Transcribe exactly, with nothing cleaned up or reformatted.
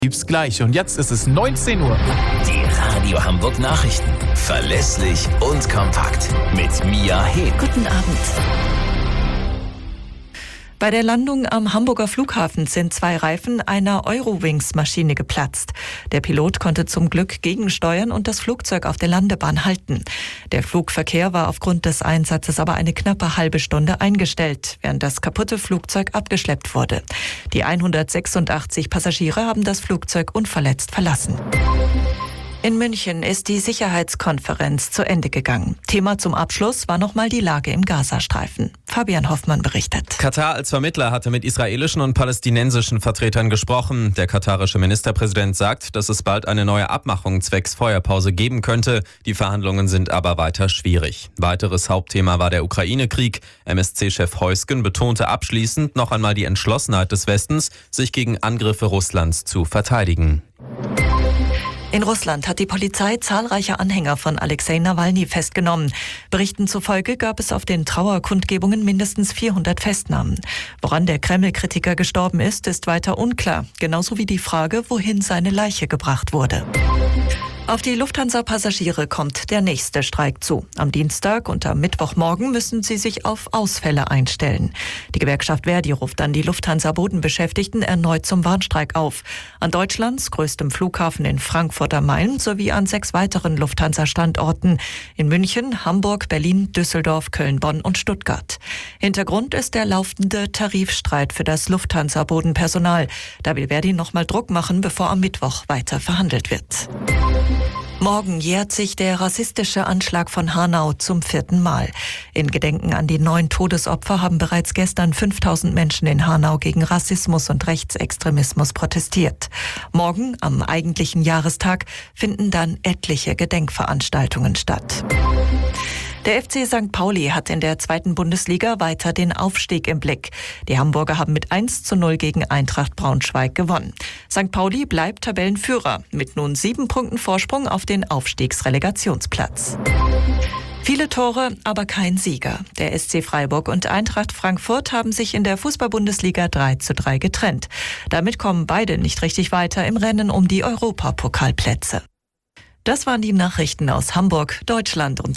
Gibt's gleich und jetzt ist es neunzehn Uhr. Die Radio Hamburg Nachrichten. Verlässlich und kompakt. Mit Mia Heb. Guten Abend. Bei der Landung am Hamburger Flughafen sind zwei Reifen einer Eurowings-Maschine geplatzt. Der Pilot konnte zum Glück gegensteuern und das Flugzeug auf der Landebahn halten. Der Flugverkehr war aufgrund des Einsatzes aber eine knappe halbe Stunde eingestellt, während das kaputte Flugzeug abgeschleppt wurde. Die hundertsechsundachtzig Passagiere haben das Flugzeug unverletzt verlassen. In München ist die Sicherheitskonferenz zu Ende gegangen. Thema zum Abschluss war nochmal die Lage im Gazastreifen. Fabian Hoffmann berichtet. Katar als Vermittler hatte mit israelischen und palästinensischen Vertretern gesprochen. Der katarische Ministerpräsident sagt, dass es bald eine neue Abmachung zwecks Feuerpause geben könnte. Die Verhandlungen sind aber weiter schwierig. Weiteres Hauptthema war der Ukraine-Krieg. M S C-Chef Heusgen betonte abschließend noch einmal die Entschlossenheit des Westens, sich gegen Angriffe Russlands zu verteidigen. In Russland hat die Polizei zahlreiche Anhänger von Alexei Nawalny festgenommen. Berichten zufolge gab es auf den Trauerkundgebungen mindestens vierhundert Festnahmen. Woran der Kreml-Kritiker gestorben ist, ist weiter unklar. Genauso wie die Frage, wohin seine Leiche gebracht wurde. Auf die Lufthansa-Passagiere kommt der nächste Streik zu. Am Dienstag und am Mittwochmorgen müssen sie sich auf Ausfälle einstellen. Die Gewerkschaft Verdi ruft dann die Lufthansa-Bodenbeschäftigten erneut zum Warnstreik auf. An Deutschlands größtem Flughafen in Frankfurt am Main sowie an sechs weiteren Lufthansa-Standorten in München, Hamburg, Berlin, Düsseldorf, Köln, Bonn und Stuttgart. Hintergrund ist der laufende Tarifstreit für das Lufthansa-Bodenpersonal. Da will Verdi nochmal Druck machen, bevor am Mittwoch weiter verhandelt wird. Morgen jährt sich der rassistische Anschlag von Hanau zum vierten Mal. In Gedenken an die neun Todesopfer haben bereits gestern fünftausend Menschen in Hanau gegen Rassismus und Rechtsextremismus protestiert. Morgen, am eigentlichen Jahrestag, finden dann etliche Gedenkveranstaltungen statt. Der F C Sankt Pauli hat in der zweiten Bundesliga weiter den Aufstieg im Blick. Die Hamburger haben mit eins zu null gegen Eintracht Braunschweig gewonnen. Sankt Pauli bleibt Tabellenführer mit nun sieben Punkten Vorsprung auf den Aufstiegsrelegationsplatz. Viele Tore, aber kein Sieger. Der S C Freiburg und Eintracht Frankfurt haben sich in der Fußball-Bundesliga drei zu drei getrennt. Damit kommen beide nicht richtig weiter im Rennen um die Europapokalplätze. Das waren die Nachrichten aus Hamburg, Deutschland und